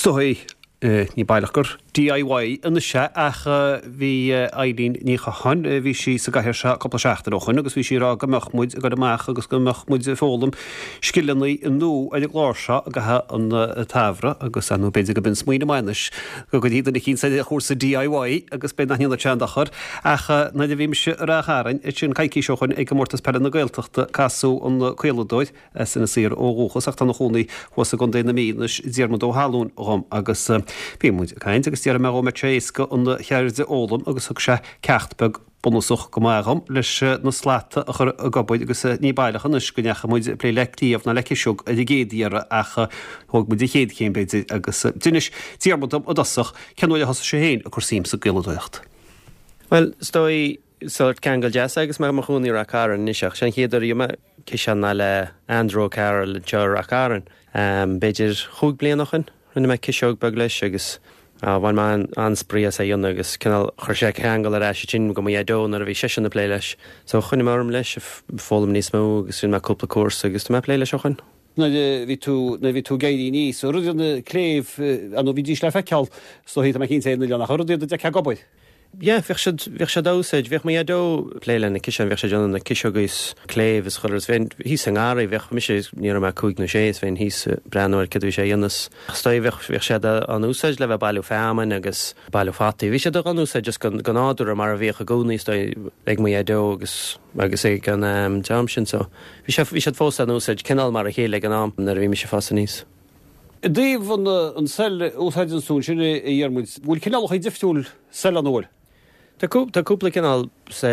Stohí ní bailachgur DIY in se acha bhí Eileen ní chahan bhí sí sa gaiir se coppla seachtarochan agus bhí sí rá go meachmuid go amach agus go meachmuid fólam skillannaí in nó ag gláirse a gathe an tafra agus anú beidir go bin smuoine mainis go dtíad na cín a chósa DIY agus be na híanana teandachar acha na de bhím se racharin sin caiicí seochan ag go mórtas pe na gailteachta casú an chuiledóid sinna sir ógóchas ach tá na chonaí chuasa gon déna mínas díarmad ó halún rom agus bhímuid caiint agus tíar me me tréisca an cheirde ólam agus thug se cechtbeg bonúsach go maigam leis na sláta a chur a gobaid agus ní bailach an iscunecha muid lé letíomh na leiciisiúg a géadíar acha thug mu chéad chéim beidir agus dunis tíarmad a dasach ceanúile has sé héin a chur sim sa giladóocht. Well, stoi sort Kangal Jazz agus me chuúní ra caran níiseach sin chéidir iime cisanna le Andrew Carroll Joe Racaran beidir chuig blianachan rinne me ciseog beg leis agus bhain man ansprí a dhéanana agus cinál chuir sé cheangal a eisi sin go mé dónar a bhí sé na plé leis. So chunne marm leis fólam níos mó agus sin me cúpla cuasa agus me plé leis ochan. Na bhí tú gaidí níos, so ruidir na cléh an bhí dís le feiceáil so hí me cin na leanach ruidir de ce gobaid. Ja, bhíh sé dósaid, bhíh mé dó pléile na cisan bhíh sé John na cisegus cléh is chuir hí an ára bhíh mi sé ní me cúig na sééis bhín hí breanúir ceú sé dionas. Stoi bhíh sé an úsáid le bheith bailú féman agus bailú fatí. Bhí sé do an úsáid just gan áúr a mar a bhíocha gúnaí stoi ag mé dó agus é gan jamsin so. Bhí sé fós an úsáid cinál mar a chéile an am nar bhí me sé fasa níos. Díomh an sell úsáidin sún sinna dhearmúid, bhfuil cinál chu diftúil sell an óil. Tá cúpla cinál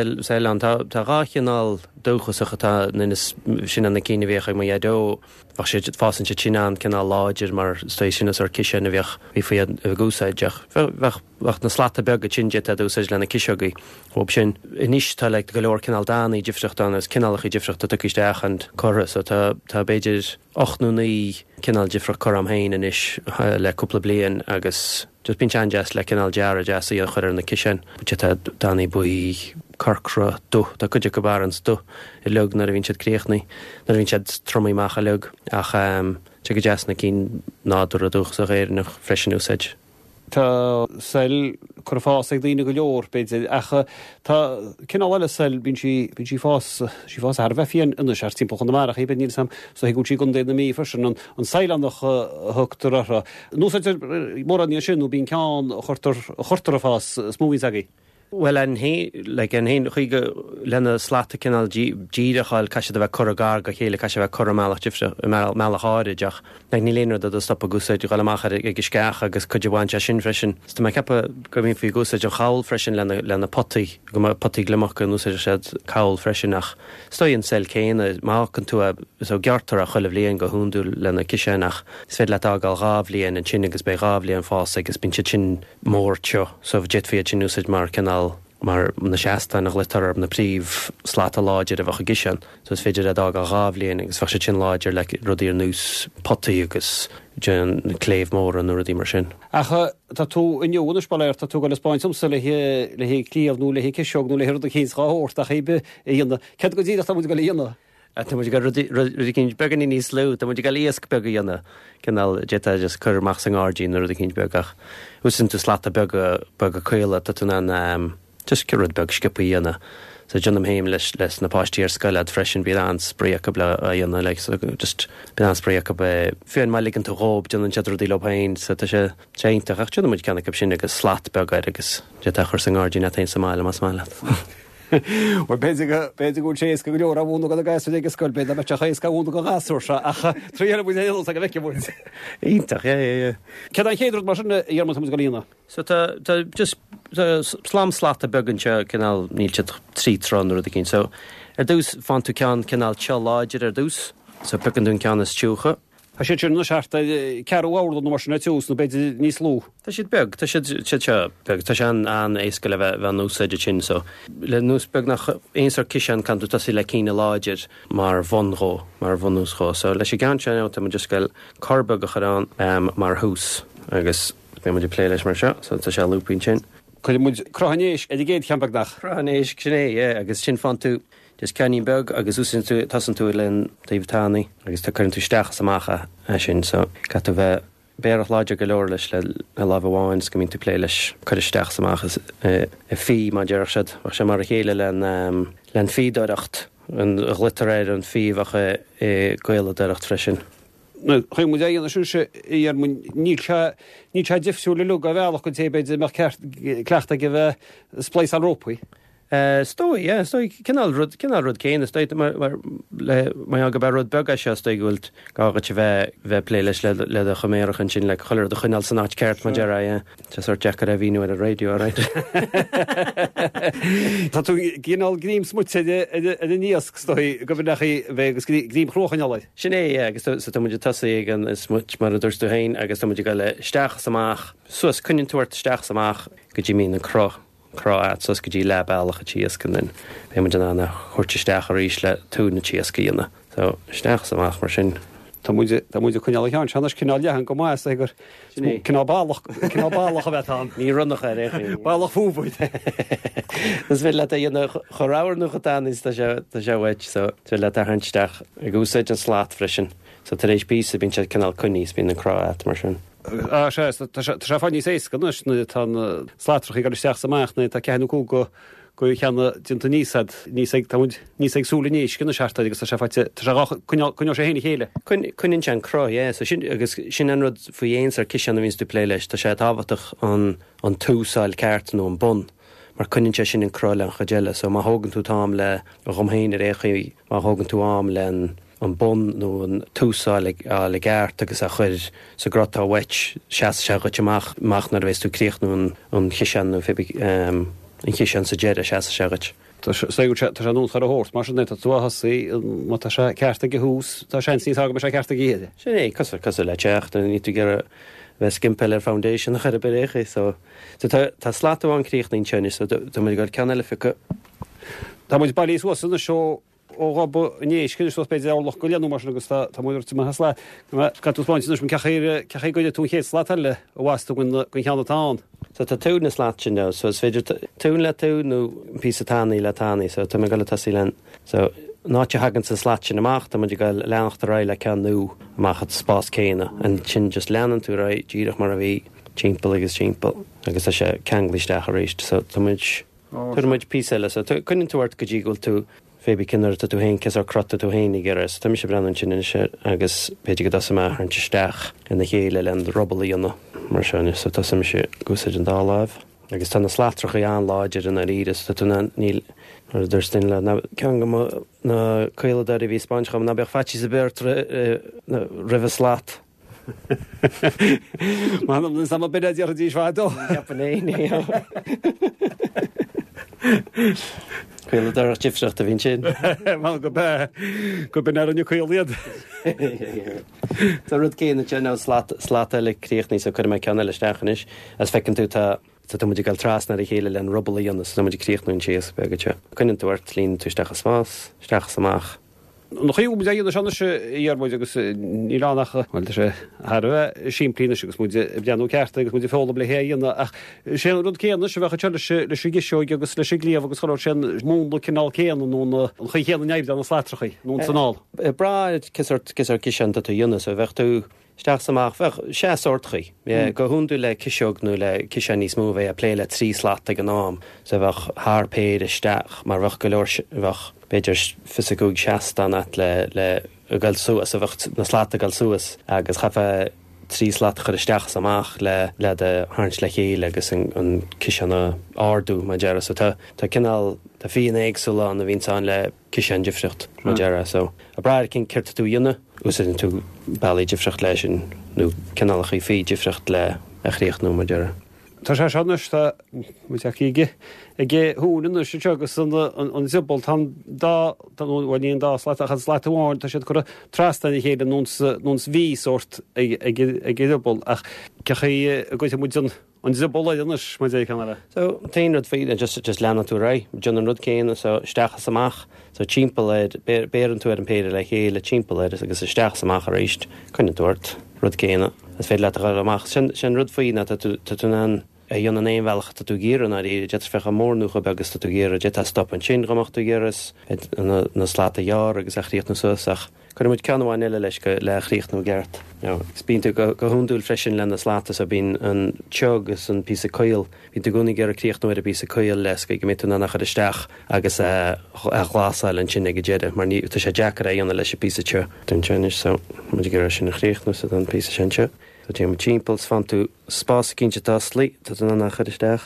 an tá rá cinál dóchasach tá sin an na cíine bhíocha mo dó bach sé fásan sé sinán cinál láidir mar stoi sinnas ar ciise na bhíoch bhí faoad a gúsáideach. Bhecht na slata beg a tsinide a dúsáid lena ciseagaí.Ób sin inis tá le go leor cinál dánaí difreachtána is cinálach í difreachta tuisteach an chora so tá beidir 8 cinál difreach chom hain inis le cúpla blian agus just bín tean jazz le cinál deara jazz í a chuir na cisin, bute tá dánaí buí carcra dú, tá chuide go barans dú I lug nar a bhín siad críochnaí, nar a bhín siad tromaí macha lug ach te go jazz na cín nádur a dúch sa réir nach freisin úsáid. Tá sell chur fás ag daoine go leor beidir acha tá cinál sell bín si fás ar bheitfion ina sé timppla chun marach ben níl sam so go sí gon déna mí fersin an Saillandach thugtar ara. Núsáid mór an sinú bín ceán chortar a fás smóí agaí. Well, an hén chuige lena slata cinál díireáil caiise bheith choragáir go chéile caiise bheith choramáach meach áideach. Le ní léanaar a stoppa gúsáid go amachchar ag sceach agus chuidirháinte sin freisin. Sta mai cepa go bhíon fao gúsáid an cháil freisin lena potaí go potaí gleach an úsáid siad cáil freisinach. Stoíonn sell céine máchan tú is ó geartar a chuileh líon go húnú lena cisénach. Is féad le agáil rábhlíon an sin agus be rábhlíon fás agus bin sin mór teo, so bh jet fiad sin úsáid mar canál mar na seasta nach litar na príomh sláta láidir a bhacha gisan, so is féidir a dag a rábhlíon agus bhacha sin láidir le rudíar nús potaí agus cléh mór an ruí mar sin. Acha tá tú inúna spáir tá tú go le Spáintumsa le hé clíomhnú le hé ciseognú le hirda chéns ráhort a chébe dhéanana. Ce go dtíad tá mu go dhéanana. Tá mu rudí cinn beganí níos lú, tá mu go líosc bega dhéanana cinál jeta just churmach san ardín na rudí cinn begach. Úsin tú slata bega chuile tá tú an just currad beg skipa dhéanana. So John héim leis na páistíar scoilad freisin bí an spríocha le a dhéanana le so just bí an spríocha be féin mai ligann tú rób John an tedrodí lophain so tá sé téintach ach John muid ceanna sin agus slat begaid agus jeta chur san ardín a tain sa máile mas máile. Or beidir gúil sééis go leor a bhúna go a gaiis ag scoil beidir a bete chééis bhúna go gasúir se acha tríar bú héil a go bheice bú. Ítach, Ce an chéidir mar sinna dhearmad go líonna. So tá just slám slata beganse cinál níl trí tránú a cinn, so dús fan tú cean cinál te láidir dús, so began dún ceanna stúcha. A sé na searta cearhhar nó mar sinna túús nó beidir níos lú. Tá siad beg, tá beg, tá sé an éca le bheith núsáide sin, so le nús beg nach éonsar cisean can tú tá sí le cína láidir mar bhonró, mar bhonúsró, so leis sé gan se tá just gail carbeg a charán mar hús agus be muidir plé leis mar se, so tá sé lúpín sin. Chuid muid crochanéis a géad cheampach. Crochanéis sinné, agus sin fan tú just ceanín beg agus úsin tú tasan tú len daobhtánaí agus tá chuann tú steach samacha sin so catú bheith béach láidir go leir leis le lábháin go mín tú lé leis chuisteach samachchas fí má dear siad sé mar a chéile len fídóireacht an glitteréir an fíomhacha goile deireacht freisin. chu mu dhéana siúse ar ní difsúla lu a bhealach go tébéid mar cleachta go bheith spléis an rópaí. Stoi cinál rud céine stoit mar aga bar rud bega se stoi gúilt gágat bheith pléiles le a choméirech an sin le choir a chuinál san áit ceart mar deara Tear Jackar a víú a radio áráid. Tá tú gínál grím smúteide a níos stoi go bhnachaí bheith grím chrochanolaid. Sin agus sa muidir tasaí an smut mar a dúirstú hain agus tá muidir go le steach samach suas cuinn tuairt steach samach go dtí mí an Croat sos go dtí le bailach a tíascan den bé mu anna chuirteisteach a ríis le tú na tíascaíanana. So steach samach mar sin. Tá muidir chuineala cheann seannas cinál lehan go más gur cinálbálach a bheitán. Ní runnach é Bálach fúbhaid. Is bhfuil le a dhéana choráhar nu chatánis tá sé bhaid so tu le a hansteach a gúsáid an slát freisin. So tar éis bí a bín sé cinál cuníos bín an Croat mar sin. Tá fanní sééis go nus tá slátrachaí gar isteach samachna tá ceanú go cheanna dinta níos súla níos cinna seaartta agus chuine sé héna chéile. Cuinn an cro agus sin an rud faoi dhéon ar ciseanna víns tú plé leis, tá sé táhaach an túsáil ceart nó an bun. Mar cuinn sé sin an croile an chaéile, so má hágann tú tám le a chumhéine réchaí má hágann tú am le an bun nó an túsáil le gceart agus a chuir sa grotá weit se goteach nar bhééis tú críochnú an chisean an chisean sa déire se segad. Tá sé nún char a hort, mar net a túhasaí má tá sé ceartta go hús tá sé sí aga sé ceartta géide. Sin é cos le teach ní tú gur bheith Skimpeller Foundation chu a beréché so tá sláán críochnaí tenne so mu gur ceanile fi. Tá muid bailí sanna seo ó níos cin so beidir álach go leanú mar agus tá muidir tú hasla catúpáint mun ceché goide tú héad sláile óhhaú gon cheannatáin. So tá túna slát sin so is féidir tún le tú nó písatánaí letánaí so tá go tasí len so náte hagann sa slát sin amach tá muidir go leanachta ra le ceanú amachchat spás céine an sin just leanan tú ra ddíireach mar a bhí timppel agus timppel agus tá sé ceanglisteach a rééist so tá muid píile so chuinn túhart go ddígóil tú fébi cinnar tú hain ces crotta tú héinnig geras, Tá sé brenn sin se agus péidir go sama an teisteach ina chéile le robbalaíanana mar sene, so tá sem se gosid an dáláh. Agus tána slátracha an láidir in a ríras tá túna níl dústin le cean go na chuile a bhí Spáincham na beag fatí sa beir rih slát. Má sam beidir ar a dtí sváidó. Japané. Chuile ar tífseach a bhín sin. Má go ben ar anniu chuiliad. Tá rud céanna te ná sláta le críochnaí so chu mé ceanna le stechanis as fecinn tú tá muidir gal trasna a chéile len robbalaíanana so muidir críochnaún séas begate. Cuinn túhart lín tú stecha smás, stecha samach. No chu mu dhéana sena dhearmid agus níránacha bhil sé Harbh siimplíine agus mu beanú ceartta agus muidir fála le héana ach sé rud céanna se bhecha teile le giseoig agus le líomh agus choir sin múna cinál céanna nó an chu chéanna neimh an slátrachaí nó sanál. Braid cisar ciseanta tú dionna so bheith tú steach samach bheith sé sortchaí. Go hunú le ciseog nó le cise níos mú bheith a pléile trí slát an nám so bheith thpéad isteach mar bheith go leir bheith beidir fisicúg seastanna le gal suas a bheith na sláta gal suas agus chafa trí slát chu isteach samach le de háint le chéile agus an ciseanna ardú má deara so tá cinál tá fion éagsúla an a bhíán le cisean difricht má deara so a braid cin ceirta tú dionne úsinn tú bailí difricht leis sin nó cinálach í fí difricht le a chríocht nó má deara. Tá sé seannas muige ggé húna sé tegus an zibal bhhaíon dá slachad sláháin tá sé chu trasna chéad nús ví sort ggébal ach ceché goite mu an zibolanas mu é chena. So téon rud féad just leanana tú ra, John an rud céanna so steachcha samach so timpplaid béan tú an péidir le chéile timpplaid agus steach samach a réist chunne dúirt rud céanna. As fé le amach sin rud faoine tú an dionn éon bhealach tú géan a í jet fecha mórnúcha begus tú géar jet a stop an sin goach tú géras na sláta jaar agus a chríocht na suasach chu muid ceanháin eile leis go le chríochtnú gceart. Bíonnta go húnúil freisin lena slátas a bín an tegus an pí coil, bín gúnig ar a críochtnú ar a bí coil les go mé nach chu isteach agus a glásáil an sin go déide, mar ní tá sé deachar a dhéanana leis a pí teo den tenis so mu gur sin na chríochtnú a an pí sinse. Tá tí timpmpels fan tú spás cinnte tá slí tá an nach chu isteach.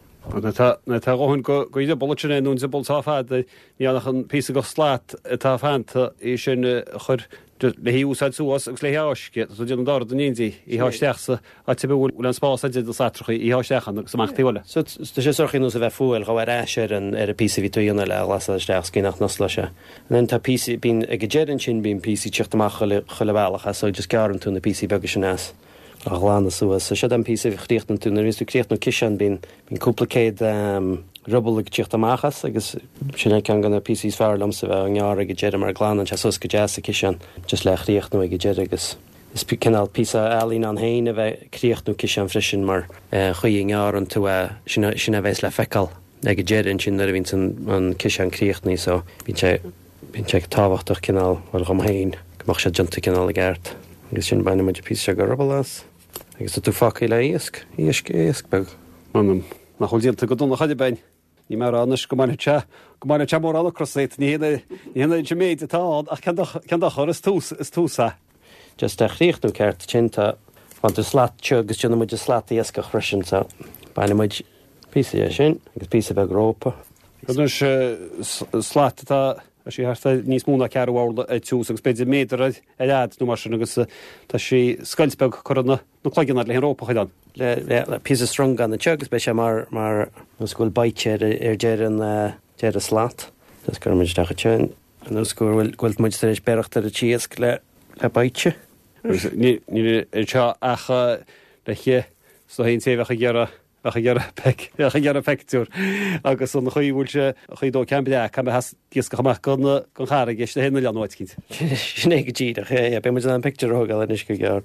tá óhann go ide bolna nún sa boltá fad ní annach an pí go sláat tá fananta í sin chur le híúsáid súas agus le heáisce so dé an dá don íí í háisteachsa a te bhúil an spás de satracha í háisteachan agus amachtaíhile. So tá sé sorchan ús a bheith fúil go bhar éisiir an ar a pí víúna le glasáisteach cí nach nasla se. An tá pí bín ag déan sin bín pí teachtamach chulehheachcha so just garan tún na pí bega sin nás. A gláánna suas, so sé an pí chríochtn tú na ríú críochtnú kisan bín cúplacéid rubbal tíocht amachchas agus sinna cean gan na pí fearlam sa bheith an gáar go déad mar gláán se sus go jazz a kisan just le chríochtnú ag déad agus. Is canál pí elín an héin a bheith críochtnú kisan frisin mar chuí gáar an tú sinna bheits le feáil ag go déad sin a vín an kisan críochtní so bín sé táhachtach canál bhil gom héin gomach sé junta canál a gceart agus sin bainna muidir pí go rubbal agus tú facaí le éasc beg. nach chuilíonnta go donna chaide bein. Ní mar annas go máine te mór anna crossét ní héna de méid atá ach cean chur is túsa. Just a chríochtú ceart tinta fan tú sláat agus sinna muidir slátaí éasca chrusin sa bainna muid pí sin agus pí beh rópa. Chus sláat a sí harta níos múna cearhhála túús agus beidir méidir lead nó mar sin agus tá sí scailsbeg chuna chláigeanna le Európa chuidan. Le pí strong an na tegus be sé mar scúil baite ar déad a slát. Tás gur muid decha tein an úscúil ghfuil muid éis beachtar a tíos le baite. Ní teo acha le so hén séhecha gearra gearra pectúr agus an chuúil se chuidó ceambide chu has díosca chamach gan chára ggéiste héna leanháid cinint. Sinné go tíach be mu an picúthga is go gear.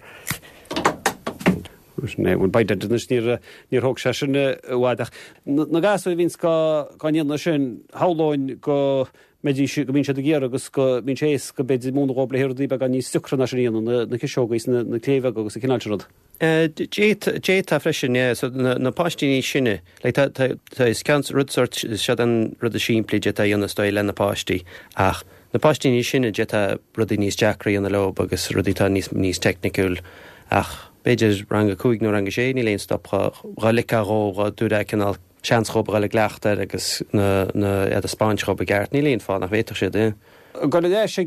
bhfuil baidirnas níor thug sé sin bhhaidach. Na gasú vín gáíanana sin háláin go médí go mín se a géar agus go mín sééis go beidir múna gobla hirdí be gan ní sucrna síana na ceisógaís na cléomh agus a cinálterad. Dé tá freisin na páistíní sinne le is ceans rudsort se an rud a síimplí a dhéanana stoil le na páistí ach na páistíní sinne de rudí níos Jackí an na lob agus rudítá níos technicúil ach beidir ranga cúig nó ranga sé ní léon stopcha galicáró dúra canál seanschob gaile gleachtar agus na a Spáinchob a gceart ní léon fá nach bhéidir sé de. Go é sé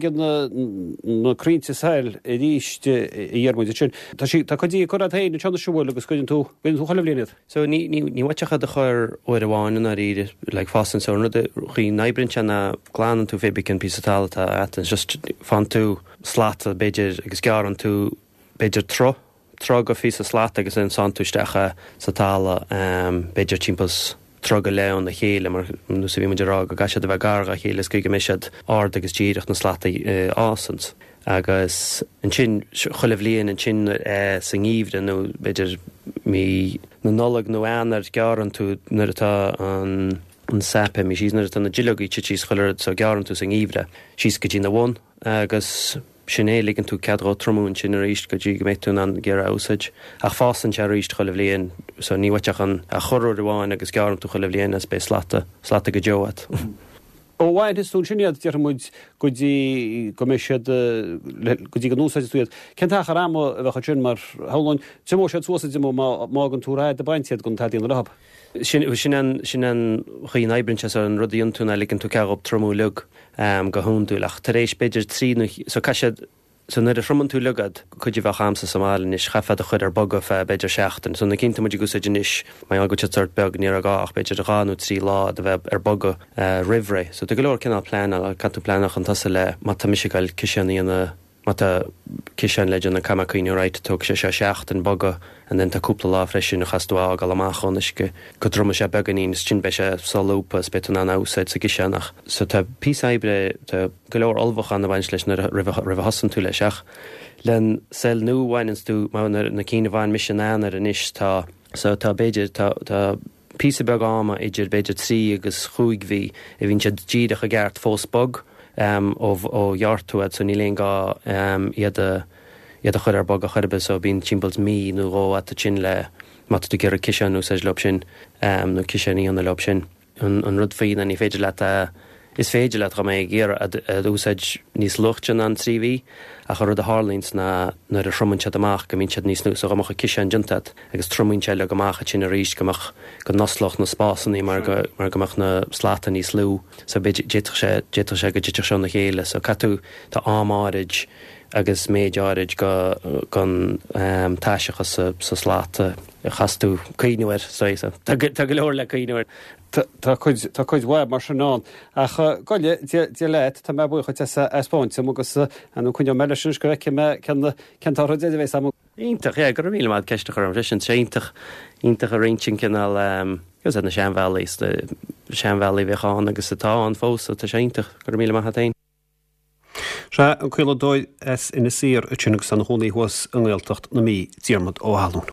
naríte saoil i ríiste dhéarmid sin. Tá chudí chu héin tena siúil agus chuinn tú choilbliad. So ní waitecha a chuir óir bháin a ríide le fásan sona chuí neibrin na gláán tú fébicin písatálata atan just fan tú sláta beidir agus garan tú beidir tro go fís a slát agus an sanúistecha sa tála beidir timppos troga leon na chéile mar nu sa bhí muidirrá go gaiisiad a bheith garga chéile go go misisiad ard agus díireach na slata ásans agus an sin choilehblionn an sin san ngíomhre nó beidir mí na nolag nó anar garan tú nar atá an sape mí síos nar atá na dilogaí tíos choilead sa garan tú san ngíomhre síos go dtí na bhain agus sinné ligann tú ceadrá tromún sin a ríist go dtí go méid tún an ggéar úsáid ach fásan se ríist choilehblionn so níhaiteach an a chorú bháin agus garan tú choilehblionn as bé slata go deoad. Ó bhhaid is tún sinad dearmid go dtí go méisiad go dtí go núsáid túiad. Ceantacha rám a bheitcha sin mar hálainn timó sé túsaid mágan túráid a baintiad gon taíon rahab. Sin an chuí neibrinse an rudíon túna ligann tú ceab tromú lug go húnúach tar éis beidir trí so caiisiad so nuair a froman tú lugad chuidir bheith amsa Somálin is chafad a chud ar bogah beidir seachtain, so na cinnta muidir gusid inis mai go tart beg ní a gách beidir a gáú trí lá a bheith ar bogah rihre, so do go leir cinál plán a catú plánach an tasa le mata misisiáil cisianíana mata cisian leidir na camacaíú ráit tug sé seach an boga an den táúpla lá freisin a chaúá gal amachchannisce go droma sé beganín sin be sé salúpa betan an ásaid sa cisiannach. So tá písaibre go leir olbhachan na bhains leis na rih hasan tú leiseach. Len sel nó bhainans tú na cína bhain mis an anar an isis tá so tá beidir tá písa begáma idir beidir trí agus chuig bhí a bhín sé díideach a gceart fós bog ó jaartúad so ní léon gá iad a chuir bag a chuirbe so bín timpbals mí nó ró a sin le mat tú gur a ciisianú sa lob sin nó ciisianí an lob sin an rud faoin an í féidir le is féidir le go mé ggéar a úsáid níos luchtin an tríhí a chu rud a Harlíns na a trommanse amach go mín níos nú so goach a ciisian juntad agus tromínse le goach a sin a ríis goach go nosloch na spásanní mar goach na sláta níos lú so déitir sé go ditir se na chéile so catú tá ámáid agus méidáid gan taiiseachas sa sláta chaú cuiinúir Tá go leir le cuiinúir. Tá chuid web mar sinán goile leit tá me bucha te spáinte agus an chun meile sin go centá dééis sam. Ítach gur mí máid ceiste chum sin séintach ítach a réintin cinál gus na Seanhelaí Seanhelaí bheitán agus atá an fós tá séintach gur mí mai hatain. Se an chuile dóid ina sir a tunnach san hónaí huas an ggéiltecht na mí tíarmad ó Halún.